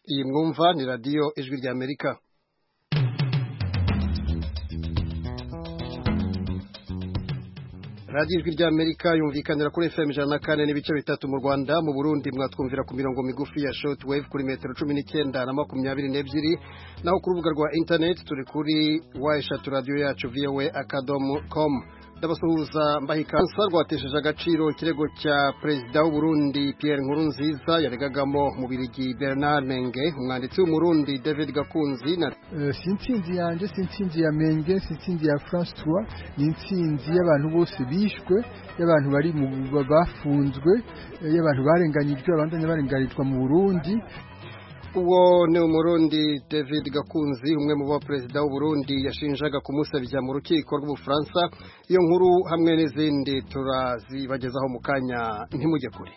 Iyi mwumva ni radiyo ijwi rya Amerika. Radiyo ijwi rya Amerika yumvikanira kuri FM 104 n'ibice bitatu mu Rwanda, mu Burundi mwatwumvira ku mirongo migufi ya shortwave kuri metero 19 na 22, naho ku rubuga rwa internet turi kuri eshatu radio yacu voa.com. Ndabasuhuza mbahikansa rwatesheje agaciro ikirego cya Perezida w'u Burundi Pierre Nkurunziza yaregagamo mu Birigi Bernard Menge, umwanditsi w'umurundi David Gakunzi na Sintsinzi yanje, sintsinzi ya Menge, sintsinzi ya François, n'intsinzi y'abantu bose bishwe, y'abantu bari mu bafunzwe, y'abantu barenganyijwe, abandanya barenganijwe mu Burundi. Uwo ni umurundi David Gakunzi, umwe mu ba Perezida w'u Burundi yashinjaga kumusabya mu rukiko rw'Ubufaransa. Iyo nkuru hamwe n'izindi turazibagezaho mu kanya, ntimujye kure.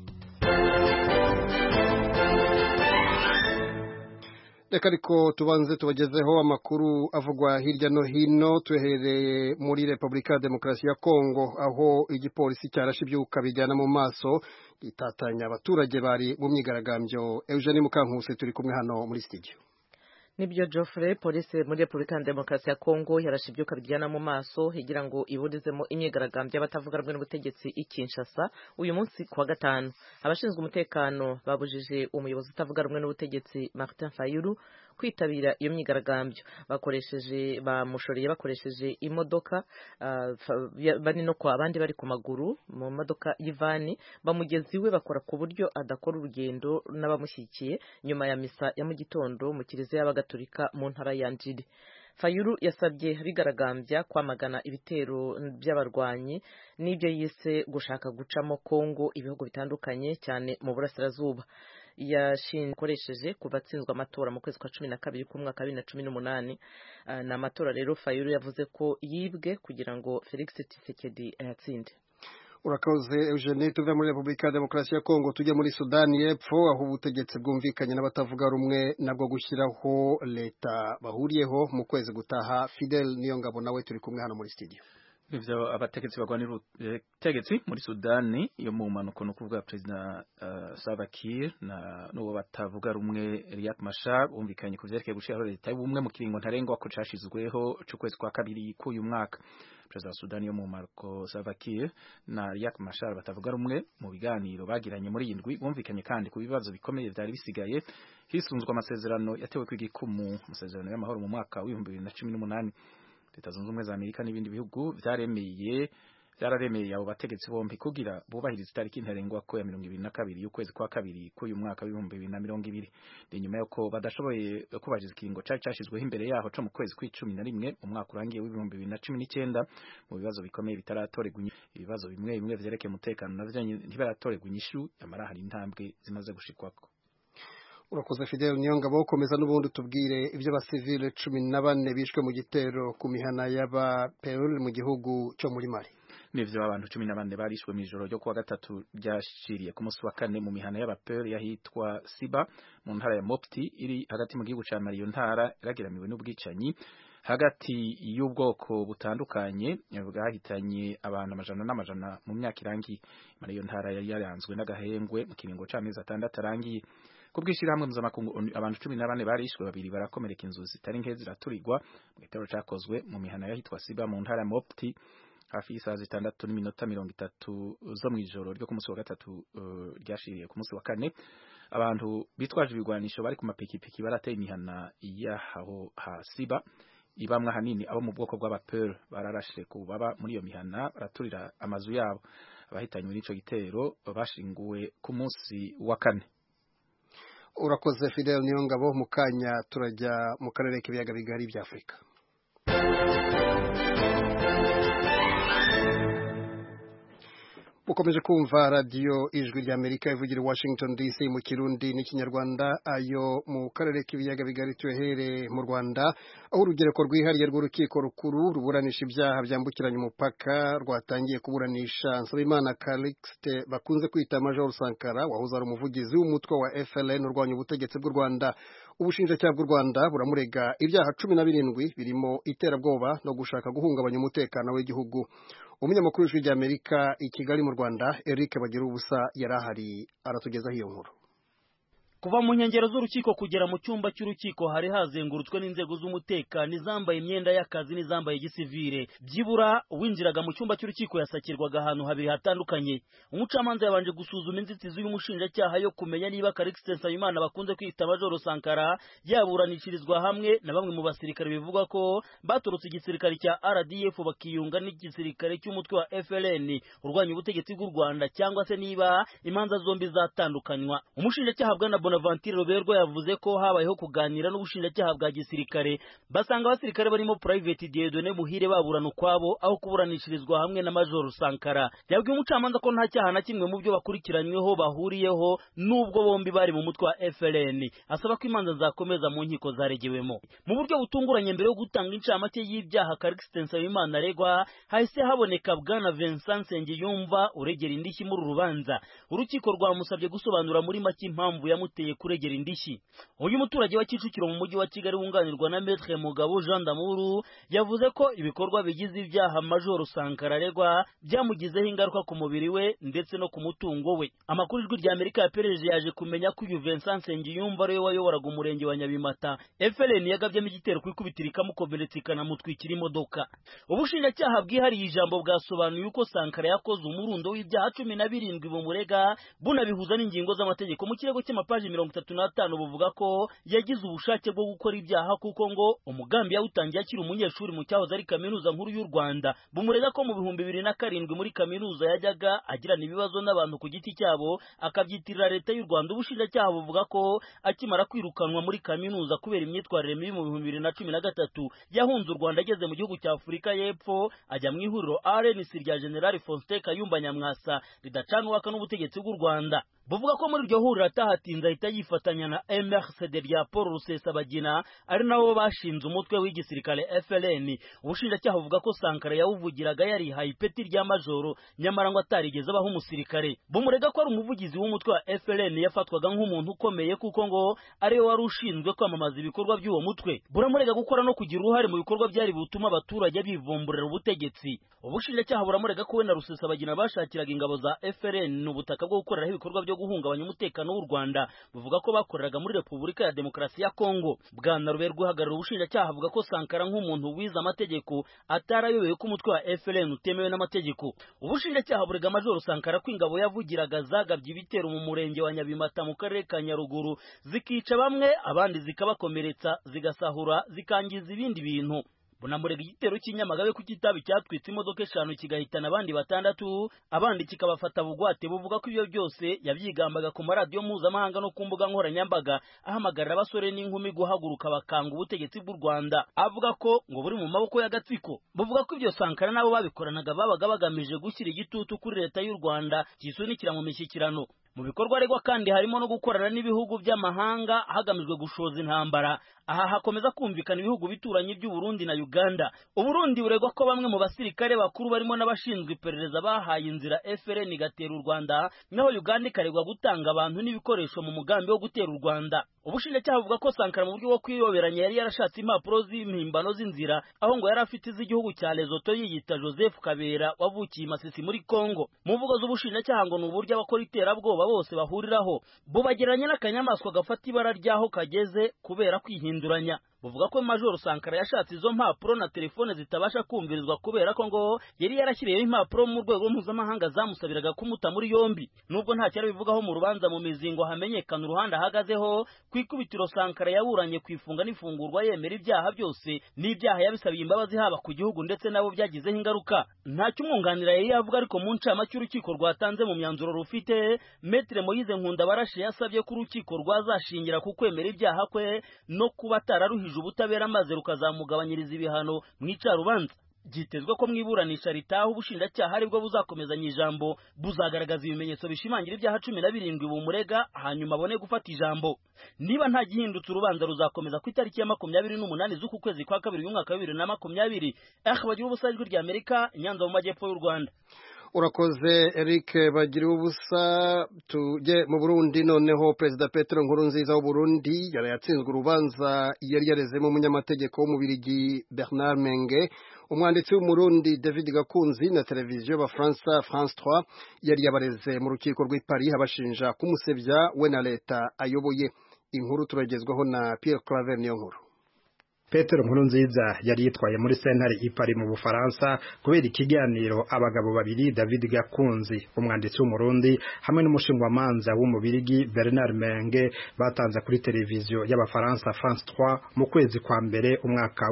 Reka ariko tubanze tubagezeho amakuru avugwa hirya no hino, tuhereye muri Repubulika ya Demokarasi ya Kongo, aho igipolisi cyarashe ibyuka bijyana mu maso gitatanya abaturage bari mu myigaragambyo. Eugenie Mukankusi turi kumwe hano muri studio. Nibyo Geoffrey, polisi muri Repubulika ya Demokarasi ya Kongo yarashe ibyuka bijyana mu maso higira ngo iburizemo imyigaragambyo y'abatavuga rumwe n'ubutegetsi i Kinshasa uyu munsi kuwa gatanu. Abashinzwe umutekano babujije umuyobozi utavuga rumwe n'ubutegetsi Martin Fayulu kwitabira iyo myigaragambyo. Bamushoreye bakoresheje imodoka bari no kwa abandi bari ku maguru mu modoka y'ivani, bamugezi we bakora ku buryo adakora urugendo n'abamushyikiye nyuma ya misa ya mu gitondo mu kiliziya y'Abagatolika mu ntara ya Njiri. Fayulu yasabye abigaragambya kwamagana ibitero by'abarwanyi n'ibyo yise gushaka gucamo Kongo ibihugu bitandukanye cyane mu burasirazuba. Yashinkoresheje kuva atsinzwe amatora mu kwezi kwa 12 k'umwaka wa 2018. Na amatora rero Fayulu yavuze ko yibwe kugira ngo Felix Tshisekedi ayatsinde. Urakoze Eugenie. Tuve muri Repubulika ya Demokarasi ya Kongo tujye muri Sudani y'Epfo, aho ubutegetsi bwumvikanye n'abatavuga rumwe nabwo gushyiraho leta bahuriyeho mu kwezi gutaha. Fidel Niyongabo nawe turi kumwe hano muri studio. Ivyo abategetsi bagwanira ubutegetsi muri Sudani yo mu manuko no kuvuga President Salva Kiir na n'uwo batavuga rumwe Riek Machar bumvikanye ku vyerekeye gushiraho leta y'ubumwe mu kiringo ntarengwa ko cashizweho c'ukwezi kwa kabiri k'uyu mwaka. President wa Sudani yo mu manuko Salva Kiir na Riek Machar batavuga rumwe mu biganiro bagiranye muri indwi bumvikanye kandi ku bibazo bikomeye vyari bisigaye hisunzwe amasezerano yatewe kw'igikumu, amasezerano y'amahoro mu mwaka wa 2018. Leta Zunze Ubumwe za Amerika n'ibindi bihugu vyaremeye abo bategetsi bombi kugira bubahiriza itariki ntarengwa ko ya 22 y'ukwezi kwa kabiri k'uyu mwaka wa 2020. Nyuma yuko badashoboye kubajiza ikiringo cyashizweho imbere yaho co mu kwezi kwa 11 mu mwaka urangiye wa 2019 mu bibazo bikomeye bitaratorerwa ibibazo bimwe vyerekeye umutekano navyo ntibaratorerwa inyishu, yamara hari intambwe zimaze gushikwako. Urakoze Fidel Niyongabo. Komeza n'ubundi tubwire ibyo basivile 14 bishwe mu gitero ku mihana y'aba Peul mu gihugu cyo muri Mali. Nivyo abantu 14 barishwe mu ijoro ryo kuwa gatatu ryashiriye ku munsi wa kane mu mihana y'aba Peul yahitwa Siba mu ntara ya Mopti iri hagati mu gihugu ca Mali. Iyo ntara iragiramiwe n'ubwicanyi hagati y'ubwoko butandukanye bwahitanye abantu amajana n'amajana mu myaka irangiye. Mali iyo ntara yari yaranzwe n'agahengwe mu kiringo c'amezi 6 arangiye. Kubwishirahamwe mpuzamakungu abantu 14 barishwe, babiri barakomereka, inzu zitari nke ziraturirwa mu gitero cakozwe mu mihana yahitwa Siba mu ntara ya Mopti hafi y'isaha 6:30 zo mw'ijoro ryo ku munsi wa gatatu ryashiriye ku munsi wa kane. Abantu bitwaje ibigwanisho bari ku mapikipiki barateye imihana y'aho ha Siba ibamwe hanini abo mu bwoko bw'abapeul bararashe ku baba muri iyo mihana baraturira amazu yabo. Abahitanywe n'ico gitero bashinguwe ku munsi wa kane. Urakoze Fidel Niyongabo. Mu kanya turajya mu karere k'ibiyaga bigari bya Afurika. Mukomeje kumva radio ijwi rya Amerika ivugira Washington DC mu Kirundi n'ikinyarwanda. Ayo mu karere k'ibiyaga bigari tuhere mu Rwanda, aho urugereko rwihariye rw'urukiko rukuru ruburanisha ibyaha byambukiranya umupaka rwatangiye kuburanisha Nsabimana Calixte bakunze kwita Major Sankara, wahoze ari umuvugizi w'umutwe wa FLN urwanya ubutegetsi bw'u Rwanda. Ubushinjacyaha bw'u Rwanda buramurega ibyaha 17 birimo iterabwoba no gushaka guhungabanya umutekano w'igihugu. Umunyamakuru w'ijwi rya Amerika i Kigali mu Rwanda Eric Bagirubusa yarahari aratugezaho iyo nkuru. kuva mu nkengero z'urukiko kugera mu cyumba cy'urukiko hari hazengurutswe n'inzego z'umutekano izambaye imyenda y'akazi n'izambaye gisivile. Byibura uwinjiraga mu cyumba cy'urukiko yasakirwaga ahantu habiri hatandukanye. Umucamanza yabanje gusuzuma inzitizi y'umushinjacyaha yo kumenya niba Calixte Nsabimana bakunze kwita Major Sankara yaburanishirizwa hamwe na bamwe mu basirikare bivugwa ko baturutse igisirikare cya RDF bakiyunga n'igisirikare cy'umutwe wa FLN urwanya ubutegetsi bw'u Rwanda, cyangwa se niba imanza zombi zatandukanywa. Umushinjacyaha bwana Bonaventure Roberwa yavuze ko habayeho kuganira n'ubushinjacyaha bwa gisirikare, basanga abasirikare barimo Private Dieudonné Muhire baburana ukwabo aho kuburanishirizwa hamwe na Major Sankara. Yabwiye umucamanza ko nta cyaha na kimwe mu byo bakurikiranyweho bahuriyeho nubwo bombi bari mu mutwe wa FLN, asaba ko imanza zakomeza mu nkiko zaregewemo. Mu buryo butunguranye, mbere yo gutanga incamake y'ibyaha Calixte Nsabimana aregwa, hahise haboneka bwana Vincent Nsengiyumva uregera indishyi muri rubanza. Urukiko rwamusabye gusobanura muri make impamvu yamuteye kuregera indishyi. Uyu muturage wa Kicukiro mu mujyi wa Kigali wunganirwa na Maître Mugabo Jean d'Amour yavuze ko ibikorwa bigize ibyaha Major Sankara aregwa byamugizeho ingaruka ku mubiri we ndetse no ku mutungo we. Amakuru ijwi rya Amerika yapereje yaje kumenya ko uyu Vincent Nsengiyumva ariwe wayoboraga umurenge wa Nyabimata. FLN yagabyemo igitero ku ikubitiro ikamukomeretsa ikanamutwikira imodoka. Ubushinjacyaha bwihariye ijambo bwasobanuye uko Sankara yakoze umurundo w'ibyaha 17 bumurega bunabihuza n'ingingo z'amategeko. Mu kirego cy'amapaji 35 buvuga ko yagize ubushake bwo gukora ibyaha kuko ngo umugambi yawutangiye akiri umunyeshuri mu cyahoze ari kaminuza nkuru y'u Rwanda. Bumurega ko mu 2007 muri kaminuza yajyaga agirana ibibazo n'abantu ku giti cyabo akabyitirira leta y'u Rwanda. Ubushinjacyaha buvuga ko akimara kwirukanwa muri kaminuza kubera imyitwarire mibi mu 2013 yahunze u Rwanda ageze mu gihugu cya Afurika y'Epfo ajya mu ihuriro RNC rya General Faustin Kayumba Nyamwasa ridacanwaka n'ubutegetsi bw'u Rwanda. Buvuga ko muri iryo huriro atahatinze ahita yifatanya na MRCD rya Paul Rusesabagina ari nabo bashinze umutwe w'igisirikare FLN. Ubushinjacyaha buvuga ko Sankara yawuvugiraga yarihaye ipeti rya majoro nyamara ngo atarigeze abaho umusirikare. Bumurega ko ari umuvugizi w'umutwe wa FLN yafatwaga nk'umuntu ukomeye kuko ngo ari we wari ushinzwe kwamamaza ibikorwa by'uwo mutwe. Buramurega gukora no kugira uruhare mu bikorwa byari butuma abaturage bivumburira ubutegetsi. Ubushinjacyaha buramurega ko we na Rusesabagina bashakiraga ingabo za FLN n'ubutaka bwo gukoreraho ibikorwa byo guhungabanya umutekano w'u Rwanda. Buvuga ko bakoreraga muri Repubulika ya Demokarasi ya Kongo. Bwana Ruberwa uhagarara ubushinjacyaha avuga ko Sankara nk'umuntu wize amategeko atarayobewe ko umutwe wa FLN utemewe n'amategeko. Ubushinjacyaha burega Major Sankara ko ingabo yavugiraga zagabye ibitero mu murenge wa Nyabimata mu karere ka Nyaruguru zikica bamwe abandi zikabakomeretsa zigasahura zikangiza ibindi bintu. Bunamurega igitero cy'inyamagabe ku kitabi cyatwitse imodoka 5 kigahitana abandi 6 abandi kikabafata bugwate. Buvuga ko ibyo byose yabyigambaga ku maradiyo mpuzamahanga no ku mbuga nkoranyambaga ahamagarira abasore n'inkumi guhaguruka bakanga ubutegetsi bw'u Rwanda, avuga ko ngo buri mu maboko y'agatsiko. Buvuga ko ibyo Sankara nabo babikoranaga babaga bagamije gushyira igitutu kuri leta y'u Rwanda kisunikira mu mishyikirano. Mu bikorwa aregwa kandi harimo no gukorana n'ibihugu by'amahanga hagamijwe gushoza intambara. Aha hakomeza kumvikana ibihugu bituranye by'u Burundi na Uganda. Uburundi buregwa ko bamwe mu basirikare bakuru barimo n'abashinzwe iperereza bahaye inzira FLN igatera u Rwanda, naho Uganda ikaregwa gutanga abantu n'ibikoresho mu mugambi wo gutera u Rwanda. Ubushinjacyaha buvuga ko Sankara mu buryo bwo kwiyoberanya yari yarashatse impapuro z'impimbano z'inzira, aho ngo yari afite iz'igihugu cya Lesotho yiyita Joseph Kabera wavukiye Masisi muri Kongo. Mu mvugo z'ubushinjacyaha ngo ni uburyo abakora iterabwoba bose bahuriraho, bubageranye n'akanyamaswa gafata ibara ryaho kageze kubera kwihinduranya. Buvuga ko Major Sankara yashatse izo mpapuro na telefone zitabasha kumvirizwa kubera ko ngo yari yarashyiriyeho impapuro mu rwego mpuzamahanga zamusabiraga kumuta muri yombi. Nubwo nta cyari bivugaho mu rubanza mu mizingo hamenyekana uruhande ahagazeho, ku ikubitiro Sankara yaburanye kwifunga n'ifungurwa yemera ibyaha byose n'ibyaha yabisabiye imbabazi haba ku gihugu ndetse nabo byagizeho ingaruka. Nta cyumwunganira yari yavuga, ariko mu ncama cy'urukiko rwatanze mu myanzuro rufite, Maître Moise Nkundabarashi yasabye ko urukiko rwazashingira ku kwemera ibyaha kwe no kuba atararuhije ubutabera maze rukazamugabanyiriza ibihano mu icarubanza. Byitezwe ko mwiburanisha ritaha ubushinjacyaha aribwo buzakomezanya ijambo, buzagaragaza ibimenyetso bishimangira ibyaha 17 bumurega hanyuma abone gufata ijambo. Niba nta gihindutse urubanza ruzakomeza ku itariki ya 28 z'uku kwezi kwa kabiri y'umwaka wa 2020. Bagira ubusa ijwi rya Amerika, Nyanza mu majyepfo y'u Rwanda. Urakoze Eric bagira ubusa. Tujye mu Burundi noneho. Perezida Petero Nkurunziza w'u Burundi yari yatsinzwe urubanza yari yarezemo umunyamategeko w'umubirigi Bernard Menge umwanditsi w'umurundi David Gakunzi na televiziyo y'Abafaransa France 3 yari yabareze mu rukiko rw'i Paris abashinja kumusebya we na leta ayoboye. Inkuru turagezwaho na Pierre Claver Niyonkuru. Petero Nkurunziza yari yitwaye muri sentare i Paris mu Bufaransa kubera ikiganiro abagabo babiri David Gakunzi umwanditsi w'umurundi hamwe n'umushingwamanza w'umubirigi Bernard Menge batanze kuri televiziyo y'Abafaransa France 3 mu kwezi kwa mbere umwaka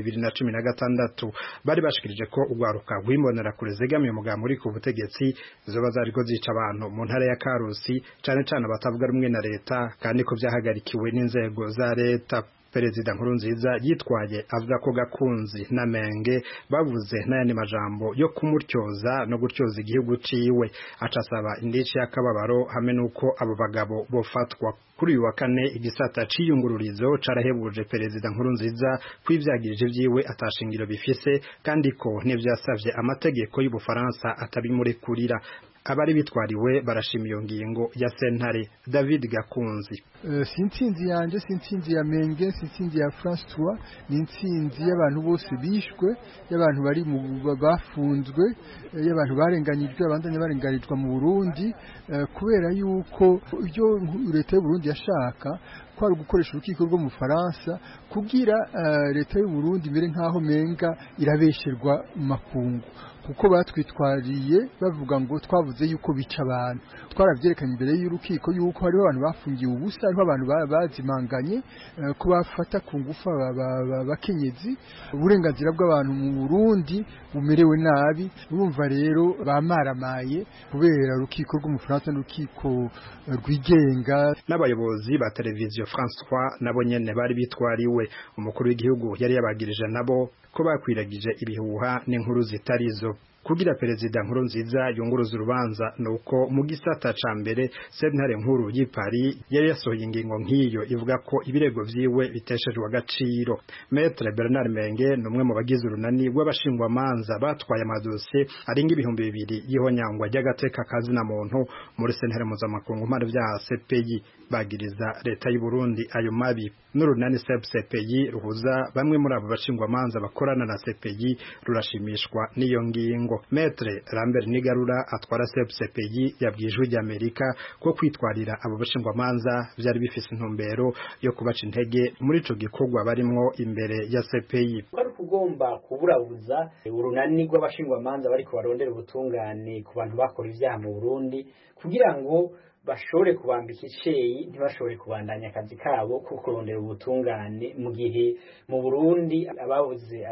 w'2016 bari bashikirije ko ugwaruka rw'imbonera kure zegamiye umugambi uri ku butegetsi zoba zariko zica abantu mu ntara ya Karusi cane cane abatavuga rumwe na leta kandi ko vyahagarikiwe n'inzego za leta. Perezida Nkurunziza yitwaye avuga ko Gakunzi na Menge bavuze n'ayandi majambo yo kumutyoza no gutyoza igihugu ciwe, acasaba indici y'akababaro hamwe nuko abo bagabo bofatwa. Kuri uyu wa kane igisata c'iyungururizo carahebuje Perezida Nkurunziza kwivyagirije vyiwe atashingiro bifise kandi ko n'ivyasavye amategeko y'Ubufaransa atabimurekurira. Abari bitwariwe barashima iyo ngingo ya sentare. David Gakunzi: Sintinzi yanje, sintinzi ya Menge, sintinzi ya France 3, ni intsinzi y'abantu bose bishwe, y'abantu bari mu bafunzwe, y'abantu barenganyijwe, abandanya barenganijwe mu Burundi, kubera yuko ibyo leta y'u Burundi yashaka kwari gukoresha urukiko rwo mu Faransa kugira leta y'u Burundi mbere nkaho menga irabesherwa mu makungu, kuko batwitwariye bavuga ngo twavuze yuko bica abantu. Twaravyerekanye imbere y'urukiko yuko hariho abantu bafungiye ubusa, hariho abantu bazimanganye, ko bafata ku ngufu abakenyezi, uburenganzira bw'abantu mu Burundi bumerewe nabi. Urumva rero bamaramaye kubera urukiko rwo mu Faransa n'urukiko rwigenga. N'abayobozi ba televiziyo France 3 nabo nyene bari bitwariwe. Umukuru w'igihugu yari yabagirije nabo ko bakwiragije ibihuha n'inkuru zitarizo. Kugira Perezida Nkurunziza yunguruza urubanza nuko mu gisata ca mbere sentare nkuru y'i Paris yari yasohoye ingingo nk'iyo ivuga ko ibirego vyiwe biteshejwe agaciro. Maître Bernard Menge numwe mu bagize urunani rw'abashingwamanza batwaye amadosiye arenga 200 y'ihonyangwa ry'agateka kazina muntu muri sentare mpuzamakungu mpanavyaha CPI, bagiriza leta y'u Burundi ayo mabi. N'urunani CPI ruhuza bamwe muri abo bashingwamanza bakorana na CPI rurashimishwa n'iyo ngingo. Maître Lambert Nigarura atwara CPI yabwijwe ry'Amerika ko kwitwarira abo bashingwamanza vyari bifise intumbero yo kubaca intege muri ico gikorwa barimwo imbere ya CPI. Kwari kugomba kuburabuza urunani rw'abashingwamanza bariko barondera ubutungane ku bantu bakora ivyaha mu Burundi kugira ngo bashobore kubambika iceyi ntibashobore kubandanya akazi kabo ko kurondera ubutungane mu gihe mu Burundi ababuze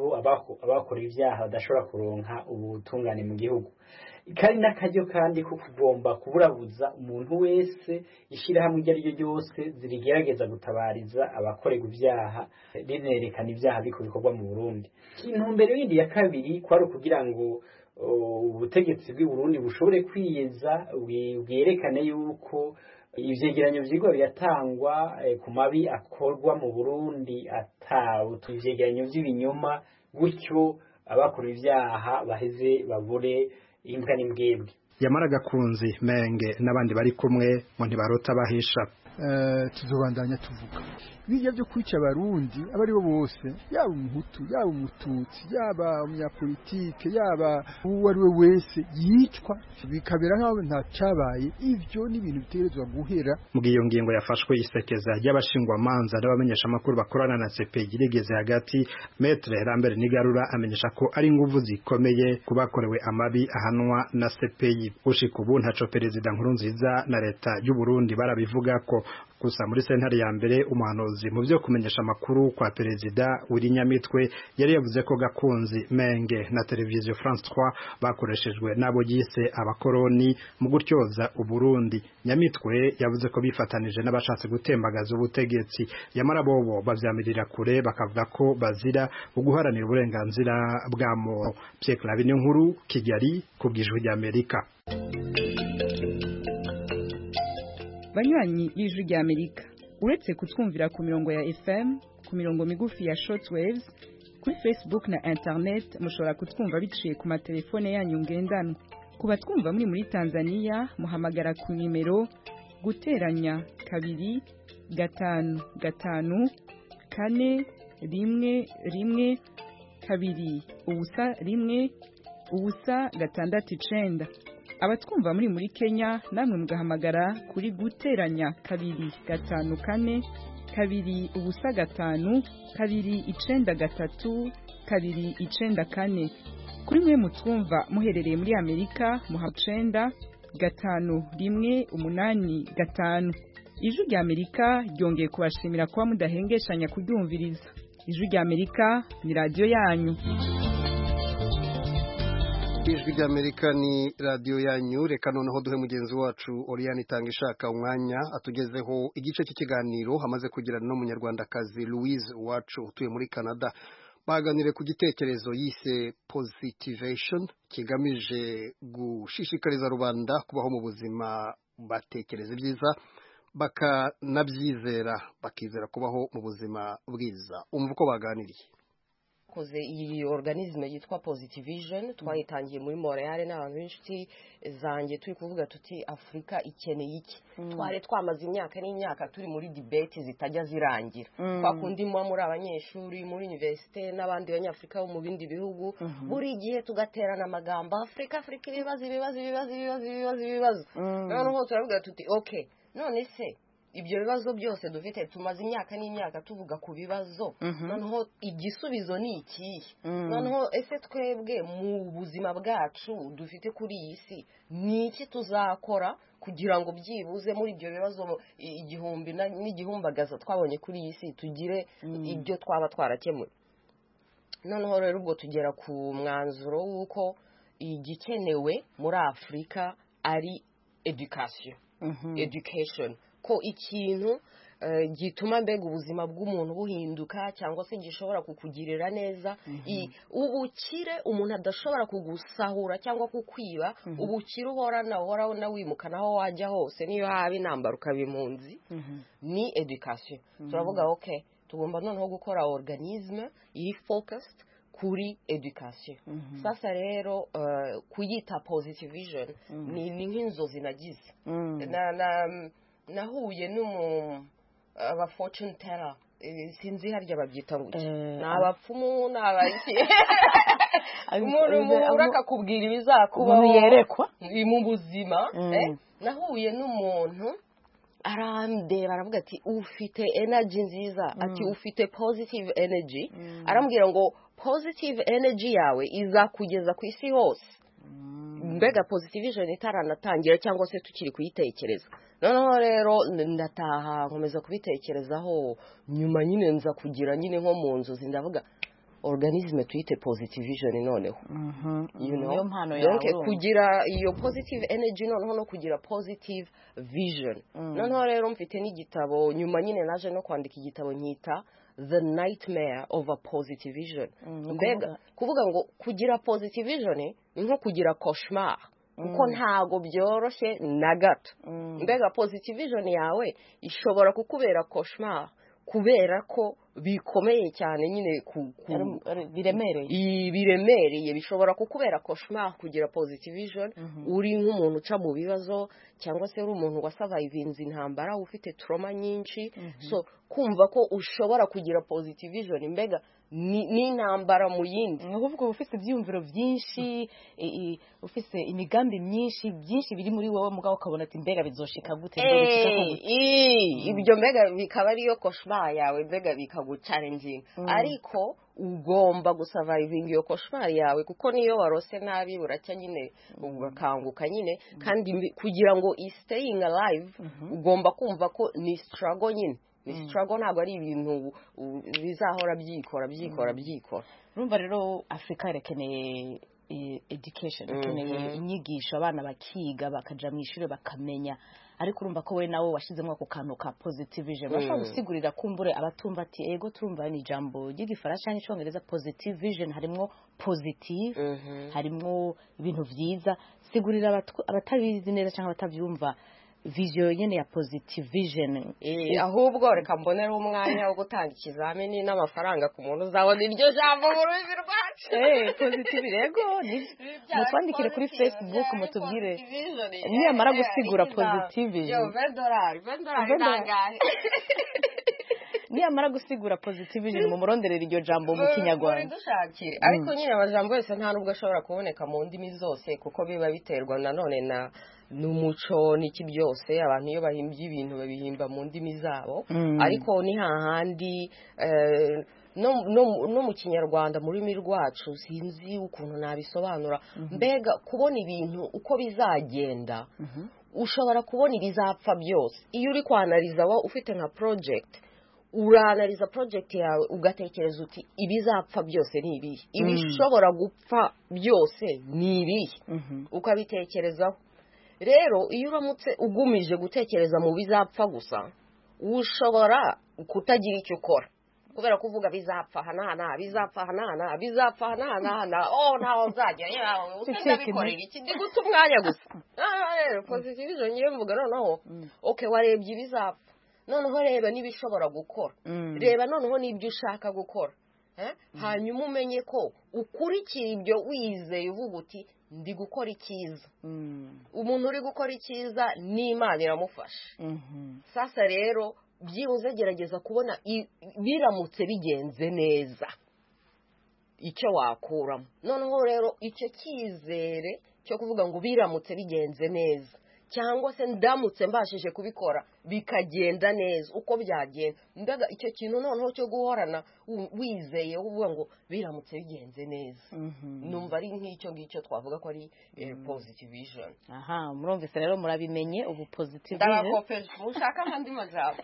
abakora ivyaha badashobora kuronka ubutungane mu gihugu. Kandi n'akaryo kandi ko kugomba kuburabuza umuntu wese ishirahamwe iryo ari ryo ryose zirigerageza gutabariza abakorerwa ivyaha rinerekana ivyaha biko bikorwa mu Burundi. Intumbero yindi ya kabiri kwari ukugira ngo ubutegetsi bw'i Burundi bushobore kwiyeza bwerekane yuko ivyegeranyo vyigwa biratangwa ku mabi akorwa mu Burundi ivyegeranyo vy'ibinyoma, gutyo abakora ivyaha baheze babure imbwa n'imbwebwe. Yamara Gakunzi, Menge n'abandi bari kumwe ngo ntibarota bahisha. Tuzobandanya tuvuga bijya byo kwica abarundi abari bo bose, yaba umuhutu, yaba umututsi, yaba umunyapolitike, yaba uwari we wese yicwa bikabera nkaho nta cabaye. Ivyo ni ibintu biterezwa guhera. Mu giyo ngingo yafashwe isekeza y'abashingwamanza n'abamenyesha amakuru bakorana na CPI rigeze hagati, Maître Lambert Nigarura amenyesha ko ari inguvu zikomeye kubakorewe amabi ahanwa na CPI. Ushika ubu ntaco Perezida Nkurunziza na leta y'u Burundi barabivuga ko. Gusa muri sentare ya mbere umuhanuzi mu byo kumenyesha amakuru kwa Perezida Nyamitwe yari yavuze ko Gakunzi, Menge na televiziyo France 3 bakoreshejwe nabo yise abakoroni mu gutyoza Uburundi. Nyamitwe yavuze ko bifatanije n'abashatse gutembagaza ubutegetsi, yamara bobo bavyamirira kure bakavuga ko bazira uguharanira uburenganzira bwa muntu. Pierre Claver Niyonkuru, Kigali, kubwijwe ry'Amerika. Banywanyi y'ijwi ry'Amerika, uretse kutwumvira ku mirongo ya FM, ku mirongo migufi ya shortwaves, kuri Facebook na internet mushobora kutwumva biciye ku matelefone yanyu ngendanwa. Kuba twumva muri Tanzania muhamagara ku nimero guteranya 2 5 5 4 1 1 kabiri ubusa rimwe ubusa gatandatu icenda. Abatwumva muri Kenya namwe mugahamagara kuri guteranya kabiri gatanu kane kabiri ubusa gatanu kabiri icenda gatatu kabiri icenda kane. Kuri mwe mutwumva muherereye muri Amerika muhacenda gatanu rimwe umunani gatanu. Ijwi rya Amerika ryongeye kubashimira kuba mudahengeshanya kuryumviriza. Ijwi rya Amerika ni radio yanyu. Ijwi rya Amerika ni radio yanyu. Reka noneho duhe mugenzi wacu Oriane Itangishaka umwanya atugezeho igice cy'ikiganiro hamaze kugira no munyarwandakazi Louise wacu utuye muri Canada. Baganire ku gitekerezo yise positivation kigamije gushishikariza rubanda kubaho mu buzima batekereza byiza bakanabyizera bakizera kubaho mu buzima bwiza. Umva uko baganiriye. Koze iyi organisme yitwa Positivision twayitangiye muri Montreal n'abantu b'inshuti zanjye turi kuvuga tuti Afrika ikeneye iki. Tware twamaze imyaka n'imyaka turi muri debate zitajya zirangira. Twakundi muri abanyeshuri muri university n'abandi banyafrika bo mu bindi bihugu buri gihe tugaterana amagambo Afrika ibibazo. Noneho turavuga tuti okay, none se ibyo bibazo byose dufite tumaze imyaka n'imyaka tuvuga ku bibazo, noneho igisubizo ni iki? Noneho ese twebwe mu buzima bwacu dufite kuri iyi si ni iki tuzakora kugira ngo byibuze muri ibyo bibazo igihumbi n'igihumbagaza twabonye kuri iyi si tugire ibyo twaba twarakemuye. Noneho rero ubwo tugera ku mwanzuro w'uko igikenewe muri Afrika ari education, ko ikintu gituma mbega ubuzima bw'umuntu buhinduka cyangwa se gishobora kukugirira neza. Ubukire umuntu adashobora kugusahura cyangwa kukwiba, ubukire uhora wimukana aho wajya hose niyo haba intambara ukaba impunzi, ni education. Turavuga okay, tugomba noneho gukora organisme iri focused kuri education. Sasa rero kuyita Positivision ni nk'inzozi nagize. Nahuye aba fortune teller, sinzi harya babyita gutya, n'abapfumu n'abaki umuntu urakakubwira ibizakubaho yerekwa mu buzima. Nahuye n'umuntu arandeba aravuga ati ufite energy nziza, ati ufite positive energy. Arambwira ngo positive energy yawe izakugeza ku isi hose. Mbega Positivision itaranatangira cyangwa se tukiri kuyitekereza. Noneho rero ndataha nkomeza kubitekerezaho, nyuma nyine nza kugira nyine nko mu nzozi ndavuga organisme tuyite Positivision noneho. You know, donc kugira iyo positive energy noneho no kugira positive vision. Noneho rero mfite n'igitabo, nyuma nyine naje no kwandika igitabo nyita The Nightmare of a Positivision. Mbega kuvuga ngo kugira Positivision ni nko kugira cauchemar, kuko ntago byoroshye na gato. Mbega Positivision yawe ishobora kukubera cauchemar kubera ko bikomeye cyane nyine biremereye bishobora kukubera cauchemar kugira Positivision uri nk'umuntu uca mu bibazo cyangwa se uri umuntu wasurvivinze intambara ufite trauma nyinshi. So kumva ko ushobora kugira Positivision mbega ni intambara mu yindi, ahubwo ufite ibyumviro byinshi, ufite imigambi myinshi biri muri wowe mugabo ukabona ati mbega bizoshika gute, ibyo mbega bikaba ariyo cauchemar yawe, mbega bikaguchallenging. Ariko ugomba gusurviving iyo cauchemar yawe, kuko niyo warose nabi buracya nyine ugakanguka nyine. Kandi kugira ngo staying alive ugomba kumva ko ni struggle nyine. Struggle ntabwo ari ibintu bizahora byikora. Urumva rero Afrika irakeneye education, irakeneye inyigisho, abana bakiga bakaja mu ishuri bakamenya. Ariko urumva ko we nawe washizemo ako kantu ka Positivision, bashobora gusigurira kumbure abatumva ati ego turumva ni jambo ry'igifaransa n'icyongereza. Positivision harimo positive, harimo ibintu byiza. Sigurira abatabizi neza cyangwa abatabyumva vision nyene ya Positivision. Ahubwo reka mbonera umwanya wo gutanga ikizamini n'amafaranga ku muntu uzabona iryo jambo mu rurimi rwacu. Positive rego mutwandikire kuri Facebook mutubwire niyamara gusigura Positivision. $20 nangahe. niyamara gusigura positive vision mu muronderera iryo jambo mu kinyarwanda dushakire ariko nyine amajambo yose nta nubwo ashobora kuboneka mu ndimi zose kuko biba biterwa nanone na n'umuco n'iki byose abantu iyo bahimbye ibintu babihimba mu ndimi zabo ariko ni hahandi no mu kinyarwanda mu rurimi rwacu sinzi ukuntu nabisobanura mbega kubona ibintu uko bizagenda ushobora kubona ibizapfa byose iyo uri kwanariza wa ufite nka project uranariza project yawe ugatekereza uti ibizapfa byose ni ibihe ibishobora gupfa byose ni ibihe ukabitekerezaho rero iyo uramutse ugumije gutekereza mu bizapfa gusa ushobora kutagira icyo ukora kubera kuvuga bizapfa hana bizapfa hana bizapfa hana ntaho nzajya yawe usindabikorera iki ndi guta umwanya gusa rero positive vision niyo mvuga noneho okay warebye ibizapfa noneho reba n'ibishobora gukora reba noneho n'ibyo ushaka gukora hanyuma umenye ko ukurikira ibyo wizeye uvuga uti ndi gukora icyiza umuntu uri gukora icyiza n'Imana iramufasha sasa rero byibuze gerageza kubona biramutse bigenze neza icyo wakuramo noneho rero icyo cyizere cyo kuvuga ngo biramutse bigenze neza cyangwa se ndamutse mbashije kubikora bikagenda neza uko byagenda ndaga icyo kintu noneho cyo guhorana wizeye uvuga ngo biramutse bigenze neza numva ari nk'icyo ngicyo twavuga ko ari positive vision murumvise rero murabimenye ubu positive vision ndabakopeje mushaka andi majambo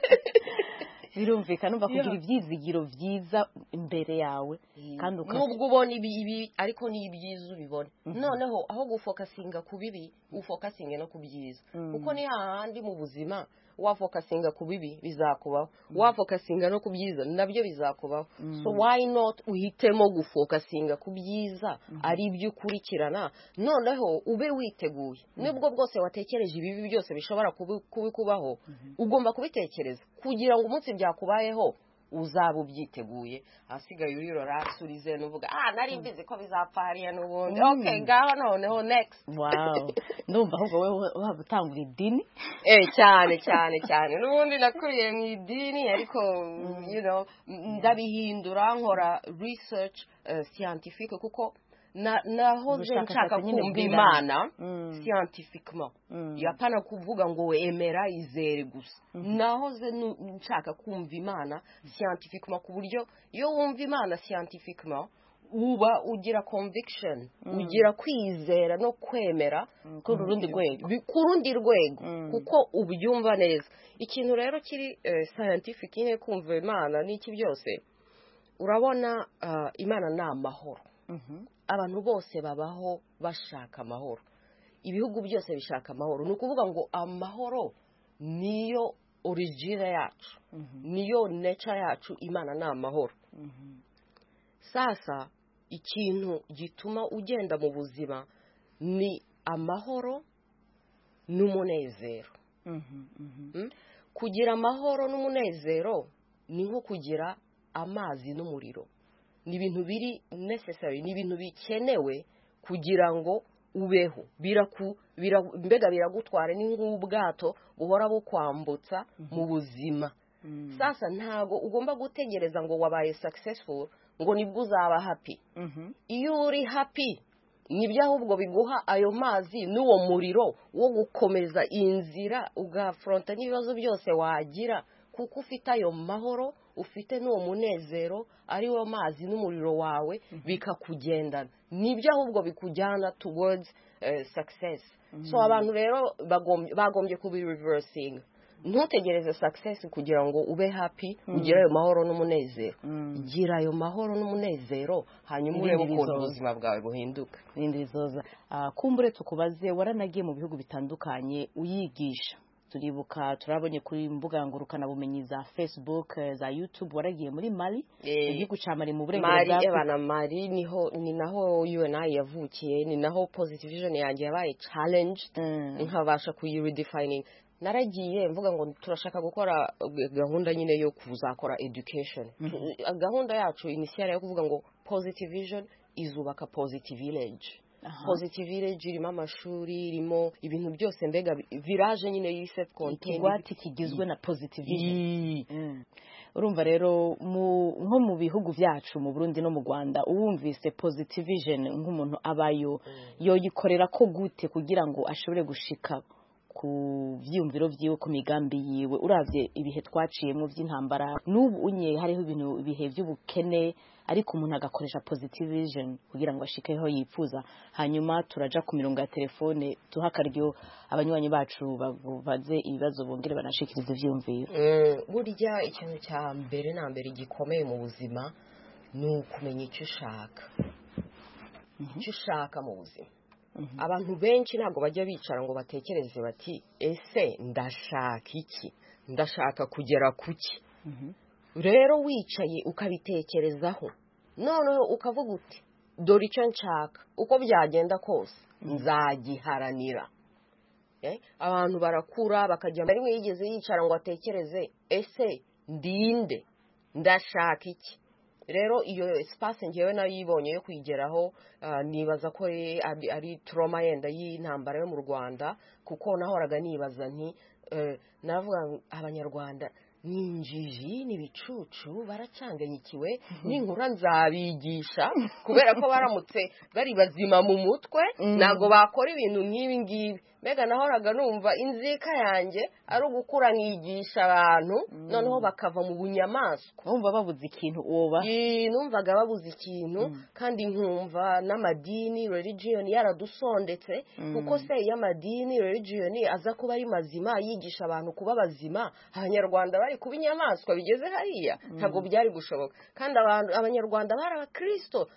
birumvikana umva kugira ibyizigiro byiza imbere yawe kandi nubwo ubona ibi ariko ni ibyiza ubibona noneho aho gufokasinga ku bibi ufokasinge no ku byiza kuko ni hahandi mu buzima wafokasinga ku bibi bizakubaho wafokasinga no ku byiza nabyo bizakubaho so why not uhitemo gufokasinga ku byiza ari ibyo ukurikirana noneho ube witeguye nubwo bwose watekereje ibibi byose bishobora kubikubaho ugomba kubitekereza kugira ngo umunsi byakubayeho uzaba ubyiteguye asigaye urirora asurize nuvuga nari mbizi ko bizapfa hariya n'ubundi okay ngaho noneho next ndumva ahubwo wowe waba utangura idini cyane n'ubundi nakuriye mu idini ariko ndabihindura nkora research scientifique kuko nahoze nshaka kumva Imana scientifiquement yapana kuvuga ngo emera izere gusa nahoze nshaka kumva Imana scientifiquement ku buryo iyo wumva Imana scientifiquement uba ugira conviction ugira kwizera no kwemera ku rundi rwego kuko ubyumva neza ikintu rero kiri scientific nyine kumva Imana n'iki byose urabona Imana ni amahoro abantu bose babaho bashaka amahoro ibihugu byose bishaka amahoro ni ukuvuga ngo amahoro niyo origine yacu niyo nature yacu Imana ni amahoro sasa ikintu gituma ugenda mu buzima ni amahoro n'umunezero kugira amahoro n'umunezero ni nko kugira amazi n'umuriro ni ibintu biri necessary ni ibintu bikenewe kugira ngo ubeho mbega biragutwara ni nk'ubwato buhora bukwambutsa mu buzima sasa ntago ugomba gutegereza ngo wabaye successful ngo nibwo uzaba happy iyo uri happy nibyo ahubwo biguha ayo mazi n'uwo muriro wo gukomeza inzira ugafronta n'ibibazo byose wagira kuko ufite ayo mahoro ufite n'uwo munezero ari wo mazi n'umuriro wawe bikakugendana nibyo ahubwo bikujyana towards success so abantu rero bagombye kubi reversing ntutegereze success kugira ngo ube happy ugire ayo mahoro n'umunezero gira ayo mahoro n'umunezero hanyuma urebe ukuntu ubuzima bwawe buhinduka ibindi bizoza kumbure tukubaze waranagiye mu bihugu bitandukanye uyigisha turibuka turabonye kuri mbuga ngurukana bumenyi za Facebook za YouTube waragiye muri Mali igihugu ca Mali mu burengerazuba Mali ni naho UNI yavukiye ni naho positive vision yanjye yabaye challenged nkabasha kuyiredefining naragiye mvuga ngo turashaka gukora gahunda nyine yo kuzakora education gahunda yacu initial yo kuvuga ngo positive vision izubaka positive village positive village irimo amashuri irimo ibintu byose mbega village nyine yise contain ikigwati kigizwe na positive vision. Urumva rero nko mu bihugu byacu mu Burundi no mu Rwanda uwumvise positive vision nk'umuntu abayo yoyikorera ko gute kugira ngo ashobore gushika ku vyumviro vyiwe ku migambi yiwe uravye ibihe twaciyemo vy'intambara n'ubu unye hariho ibintu ibihe by'ubukene ariko umuntu agakoresha positive vision kugira ngo ashikeho yifuza. Hanyuma turaja ku mirongo ya telefone tuhakaryo abanywanyi bacu bavuze ibibazo bongere banashikiriza ivyumviro. Burya ikintu cya mbere na mbere gikomeye mu buzima ni ukumenya icyo ushaka. Icyo ushaka mu buzima. Abantu benshi ntabwo bajya bicara ngo batekereze bati ese ndashaka iki, ndashaka kugera kuki. Rero wicaye ukabitekerezaho noneho ukavuga uti dore icyo nshaka uko byagenda kose nzagiharanira. Abantu barakura bakajya rimwe yigeze yicara ngo atekereze ese ndinde ndashaka iki. Rero iyo espace ngewe nayibonye yo kwigeraho nibaza ko ari trauma yenda y'intambara yo mu Rwanda kuko nahoraga nibaza nti navuga abanyarwanda ninjiji nibicucu baracanganyikiwe ninkura nzabigisha kubera ko baramutse bari bazima mu mutwe nago bakora ibintu nk'ibi ngibi. Mega nahoraga numva inzika yanjye ari ugukura nkigisha abantu noneho bakava mu bunyamaswa. Numva babuze ikintu oba numvaga babuze ikintu kandi nkumva n'amadini religion yaradusondetse kuko se y'amadini religion aza kuba ari mazima yigisha abantu kuba bazima abanyarwanda bari kuba inyamaswa bigeze hariya ntago byari gushoboka. Kandi abanyarwanda bari abakristo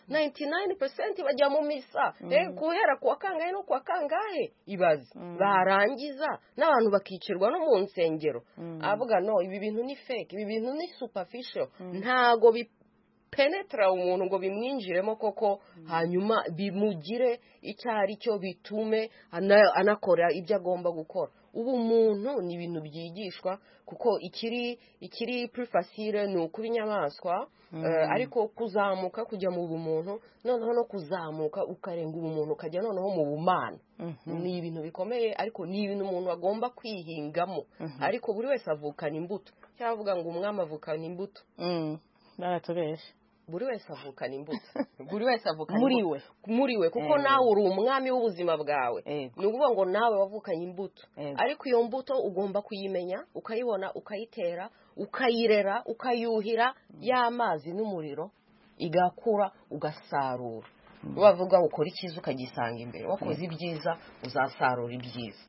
99% bajya mu misa guhera kuwa kangahe no kuwa kangahe ibaze barangiza n'abantu bakicirwa no mu nsengero. Avuga no ibi bintu ni fake, ibi bintu ni superficial, ntago bipenetra umuntu ngo bimwinjiremo koko hanyuma bimugire icyari cyo bitume anakora ibyo agomba gukora. Ubu umuntu ni ibintu byigishwa kuko ikiri plus facile ni ukuba inyamaswa ariko kuzamuka kujya mu bumuntu noneho no kuzamuka ukarenga ubumuntu ukajya noneho mu bumana ni ibintu bikomeye ariko ni ibintu umuntu agomba kwihingamo. Ariko buri wese avukana imbuto cyavuga ngo umwami avukana imbuto baratubesha buri wese avukana imbuto buri wese avukana muri we kuko nawe uri umwami w'ubuzima bwawe. Ni ukuvuga ngo nawe wavukanye imbuto ariko iyo mbuto ugomba kuyimenya ukayibona ukayitera ukayirera ukayuhira y'amazi n'umuriro igakura ugasarura. Bavuga ukora icyiza ukagisanga imbere wakoze ibyiza uzasarura ibyiza.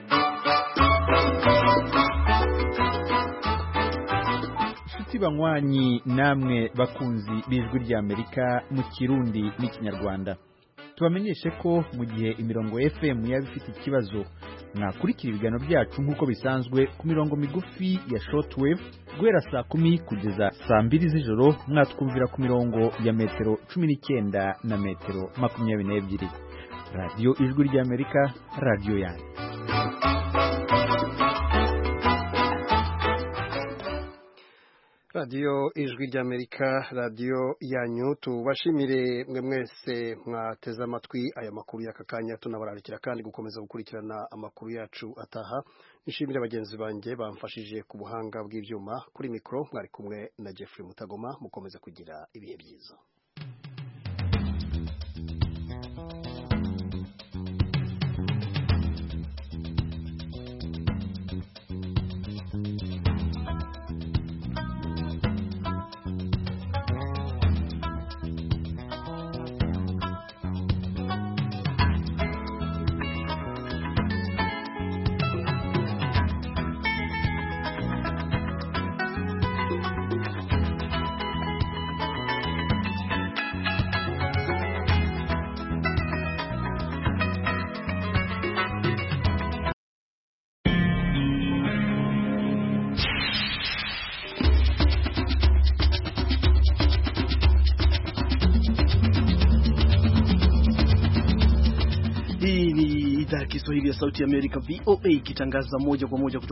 Banywanyi namwe bakunzi b'ijwi ry'Amerika mu Kirundi n'Ikinyarwanda tubamenyeshe ko mu gihe imirongo FM yaba ifite ikibazo mwakurikira ibiganiro byacu nk'uko bisanzwe ku mirongo migufi ya shortwave guhera saa 10 kugeza saa 2 z'ijoro mwatwumvira ku mirongo ya metero 19 na metero 22. Radio Ijwi ry'Amerika, radio yanyu. Radio Ijwi ry'Amerika, radio yanyu. Tubashimire mwe mwese mwateze amatwi aya makuru y'aka kanya, tunabararikira kandi gukomeza gukurikirana amakuru yacu ataha. Nishimire bagenzi banjye bamfashije ku buhanga bw'ivyuma. Kuri mikro mwari kumwe na Jeffrey Mutagoma. Mukomeze kugira ibihe byiza. Hii ni idhaa ya Kiswahili ya Sauti ya Amerika VOA ikitangaza moja kwa moja kutoka